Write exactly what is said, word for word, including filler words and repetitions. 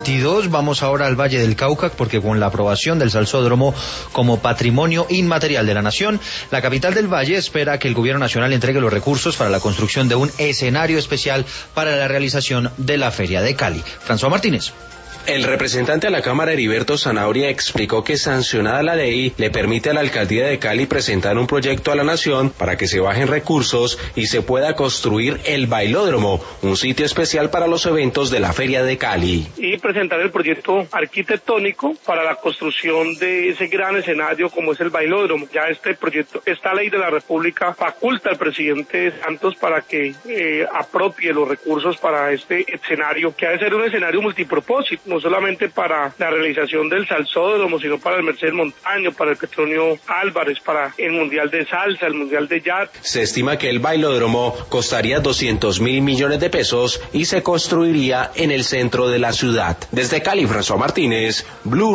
veintidós. Vamos ahora al Valle del Cauca, porque con la aprobación del Salsódromo como patrimonio inmaterial de la nación, la capital del Valle espera que el gobierno nacional entregue los recursos para la construcción de un escenario especial para la realización de la Feria de Cali. François Martínez. El representante a la Cámara, Heriberto Zanabria, explicó que sancionada la ley le permite a la Alcaldía de Cali presentar un proyecto a la Nación para que se bajen recursos y se pueda construir el bailódromo, un sitio especial para los eventos de la Feria de Cali. Y presentar el proyecto arquitectónico para la construcción de ese gran escenario como es el bailódromo. Ya este proyecto, esta ley de la República faculta al presidente Santos para que eh, apropie los recursos para este escenario, que ha de ser un escenario multipropósito, no solamente para la realización del Salsódromo, sino para el Mercedes Montaño, para el Petronio Álvarez, para el Mundial de Salsa, el Mundial de Jazz. Se estima que el bailódromo costaría doscientos mil millones de pesos y se construiría en el centro de la ciudad. Desde Cali, François Martínez, Blue.